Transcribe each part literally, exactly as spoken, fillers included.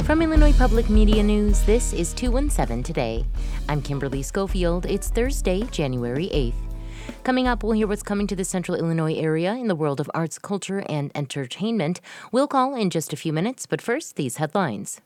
From Illinois Public Media News, this is two one seven Today. I'm Kimberly Schofield. It's Thursday, January eighth. Coming up, we'll hear what's coming to the central Illinois area in the world of arts, culture, and entertainment. We'll call in just a few minutes, but first, these headlines.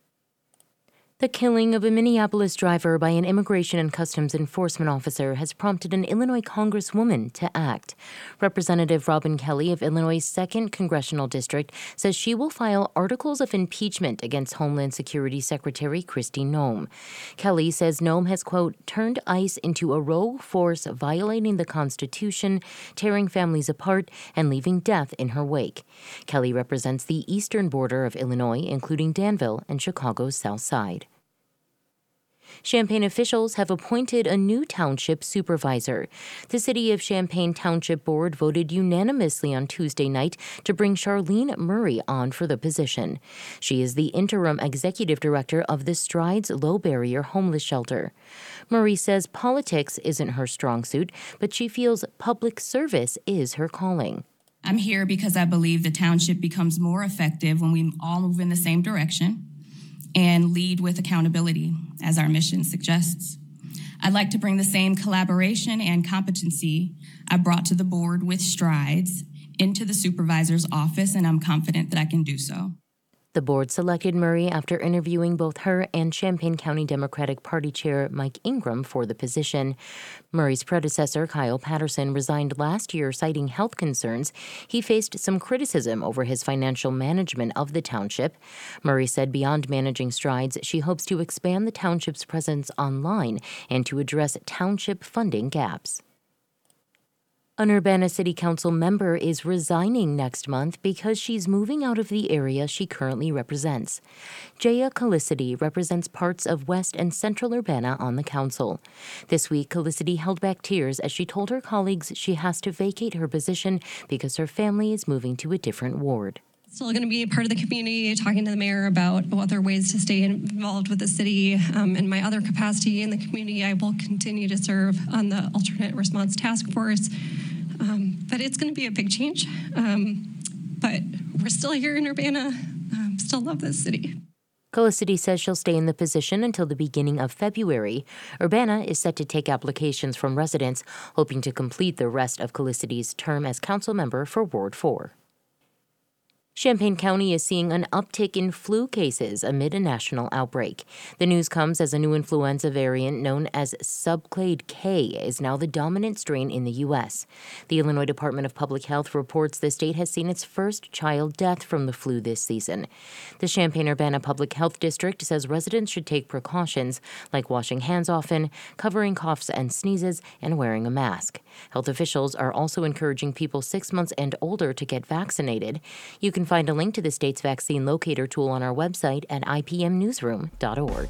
The killing of a Minneapolis driver by an Immigration and Customs Enforcement officer has prompted an Illinois congresswoman to act. Representative Robin Kelly of Illinois' second Congressional District says she will file articles of impeachment against Homeland Security Secretary Kristi Noem. Kelly says Noem has, quote, turned ICE into a rogue force violating the Constitution, tearing families apart, and leaving death in her wake. Kelly represents the eastern border of Illinois, including Danville and Chicago's South Side. Champaign officials have appointed a new township supervisor. The City of Champaign Township Board voted unanimously on Tuesday night to bring Charlene Murray on for the position. She is the interim executive director of the Strides Low Barrier Homeless Shelter. Murray says politics isn't her strong suit, but she feels public service is her calling. I'm here because I believe the township becomes more effective when we all move in the same direction and lead with accountability, as our mission suggests. I'd like to bring the same collaboration and competency I brought to the board with Strides into the supervisor's office, and I'm confident that I can do so. The board selected Murray after interviewing both her and Champaign County Democratic Party Chair Mike Ingram for the position. Murray's predecessor, Kyle Patterson, resigned last year citing health concerns. He faced some criticism over his financial management of the township. Murray said beyond managing Strides, she hopes to expand the township's presence online and to address township funding gaps. An Urbana City Council member is resigning next month because she's moving out of the area she currently represents. Jaya Calicity represents parts of West and Central Urbana on the council. This week, Calicity held back tears as she told her colleagues she has to vacate her position because her family is moving to a different ward. Still going to be a part of the community, talking to the mayor about other ways to stay involved with the city. Um, in my other capacity in the community, I will continue to serve on the Alternate Response Task Force. Um, but it's going to be a big change. Um, but we're still here in Urbana, um, still love this city. Calicity says she'll stay in the position until the beginning of February. Urbana is set to take applications from residents, hoping to complete the rest of Calicity's term as council member for Ward four. Champaign County is seeing an uptick in flu cases amid a national outbreak. The news comes as a new influenza variant known as Subclade K is now the dominant strain in the U S. The Illinois Department of Public Health reports the state has seen its first child death from the flu this season. The Champaign-Urbana Public Health District says residents should take precautions like washing hands often, covering coughs and sneezes, and wearing a mask. Health officials are also encouraging people six months and older to get vaccinated. You can find a link to the state's vaccine locator tool on our website at I P M newsroom dot org.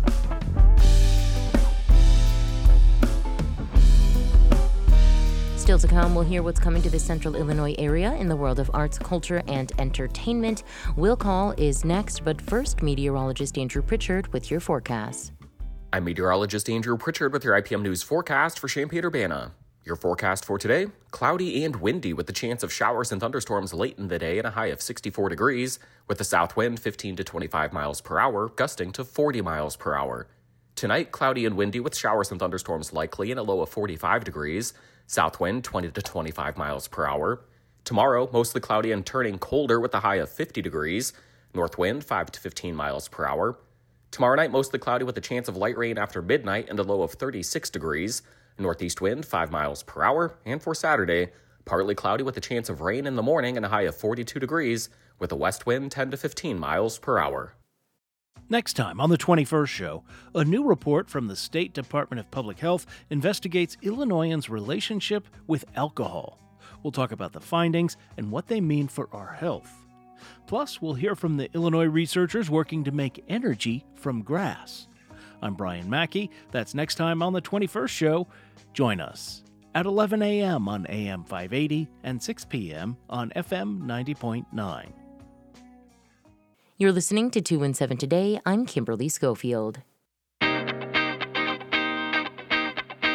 Still to come, we'll hear what's coming to the central Illinois area in the world of arts, culture, and entertainment. Will Call is next, but first, meteorologist Andrew Pritchard with your forecast. I'm meteorologist Andrew Pritchard with your I P M News forecast for Champaign-Urbana. Your forecast for today, cloudy and windy with the chance of showers and thunderstorms late in the day and a high of sixty-four degrees, with the south wind fifteen to twenty-five miles per hour, gusting to forty miles per hour. Tonight, cloudy and windy with showers and thunderstorms likely and a low of forty-five degrees, south wind twenty to twenty-five miles per hour. Tomorrow, mostly cloudy and turning colder with a high of fifty degrees, north wind five to fifteen miles per hour. Tomorrow night, mostly cloudy with a chance of light rain after midnight and a low of thirty-six degrees. Northeast wind five miles per hour, and for Saturday, partly cloudy with a chance of rain in the morning and a high of forty-two degrees, with a west wind ten to fifteen miles per hour. Next time on the twenty-first show, a new report from the State Department of Public Health investigates Illinoisans' relationship with alcohol. We'll talk about the findings and what they mean for our health. Plus, we'll hear from the Illinois researchers working to make energy from grass. I'm Brian Mackey. That's next time on the twenty-first show. Join us at eleven a.m. on A M five eighty and six p.m. on F M ninety point nine. You're listening to two one seven Today. I'm Kimberly Schofield.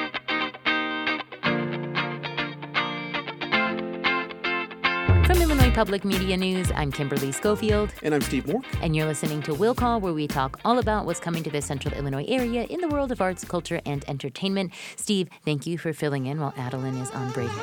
From Illinois Public Media News, I'm Kimberly Schofield. And I'm Steve Moore. And you're listening to Will Call, where we talk all about what's coming to the Central Illinois area in the world of arts, culture, and entertainment. Steve, thank you for filling in while Adeline is on break.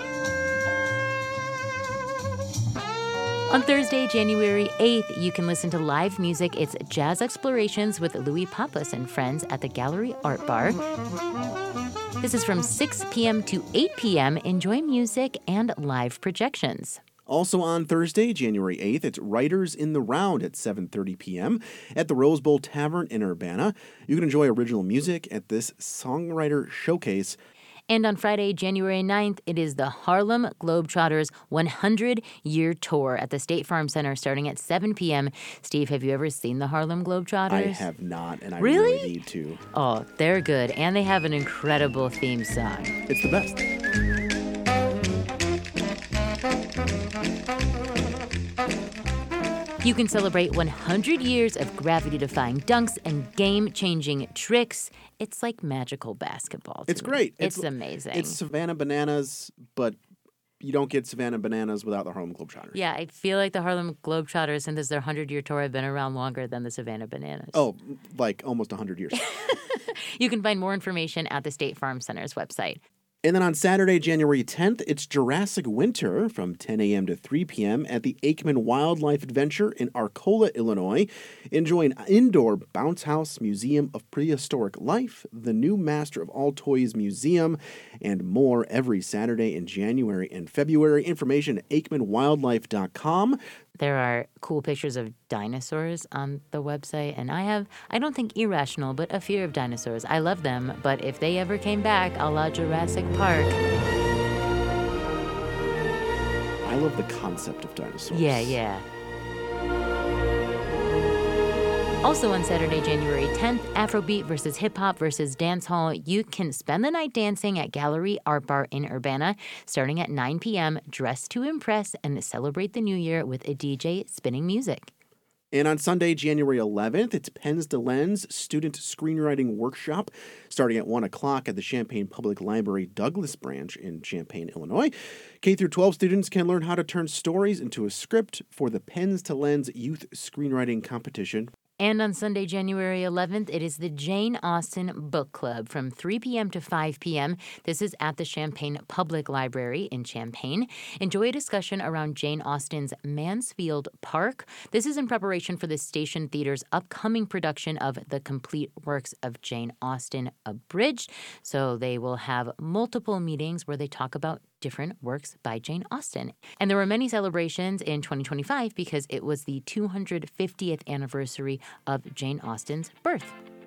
On Thursday, January eighth, you can listen to live music. It's Jazz Explorations with Louis Pappas and friends at the Gallery Art Bar. This is from six p.m. to eight p.m. Enjoy music and live projections. Also on Thursday, January eighth, it's Writers in the Round at seven thirty p.m. at the Rose Bowl Tavern in Urbana. You can enjoy original music at this songwriter showcase. And on Friday, January ninth, it is the Harlem Globetrotters one hundred year tour at the State Farm Center starting at seven p.m. Steve, have you ever seen the Harlem Globetrotters? I have not, and I really? really need to. Oh, they're good, and they have an incredible theme song. It's the best. You can celebrate one hundred years of gravity-defying dunks and game-changing tricks. It's like magical basketball. It's me. great. It's, it's amazing. It's Savannah Bananas, but you don't get Savannah Bananas without the Harlem Globetrotters. Yeah, I feel like the Harlem Globetrotters, since it's their one hundred year tour, have been around longer than the Savannah Bananas. Oh, like almost one hundred years. You can find more information at the State Farm Center's website. And then on Saturday, January tenth, it's Jurassic Winter from ten a.m. to three p.m. at the Aikman Wildlife Adventure in Arcola, Illinois. Enjoy an indoor bounce house museum of prehistoric life, the new Master of All Toys Museum, and more every Saturday in January and February. Information at aikman wildlife dot com. There are cool pictures of dinosaurs on the website, and I have, I don't think irrational, but a fear of dinosaurs. I love them, but if they ever came back, a la Jurassic Park. I love the concept of dinosaurs. Yeah, yeah. Also on Saturday, January tenth, Afrobeat versus Hip Hop versus Dancehall. You can spend the night dancing at Gallery Art Bar in Urbana, starting at nine p.m., dress to impress and celebrate the new year with a D J spinning music. And on Sunday, January eleventh, it's Pens to Lens Student Screenwriting Workshop, starting at one o'clock at the Champaign Public Library Douglas Branch in Champaign, Illinois. K through twelve students can learn how to turn stories into a script for the Pens to Lens Youth Screenwriting Competition. And on Sunday, January eleventh, it is the Jane Austen Book Club from three p.m. to five p.m. This is at the Champaign Public Library in Champaign. Enjoy a discussion around Jane Austen's Mansfield Park. This is in preparation for the Station Theater's upcoming production of The Complete Works of Jane Austen Abridged. So they will have multiple meetings where they talk about different works by Jane Austen. And there were many celebrations in twenty twenty-five because it was the two hundred fiftieth anniversary of Jane Austen's birth.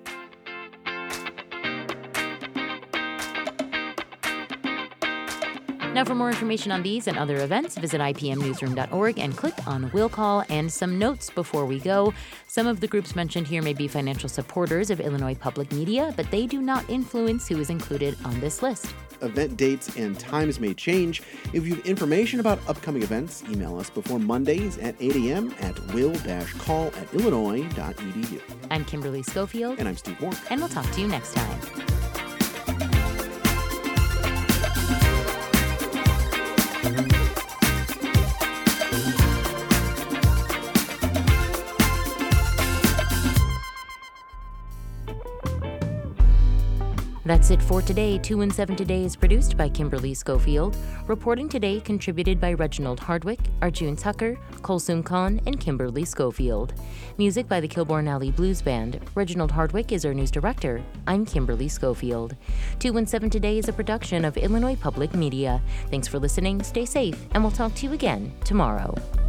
Now, for more information on these and other events, visit I P M newsroom dot org and click on Will Call. And some notes before we go. Some of the groups mentioned here may be financial supporters of Illinois Public Media, but they do not influence who is included on this list. Event dates and times may change. If you have information about upcoming events, email us before Mondays at eight a.m. at will dash call at illinois dot e d u. I'm Kimberly Schofield. And I'm Steve Moore. And we'll talk to you next time. That's it for today. two in seven Today is produced by Kimberly Schofield. Reporting today contributed by Reginald Hardwick, Arjun Tucker, Kulsum Khan, and Kimberly Schofield. Music by the Kilbourne Alley Blues Band. Reginald Hardwick is our news director. I'm Kimberly Schofield. two in seven Today is a production of Illinois Public Media. Thanks for listening, stay safe, and we'll talk to you again tomorrow.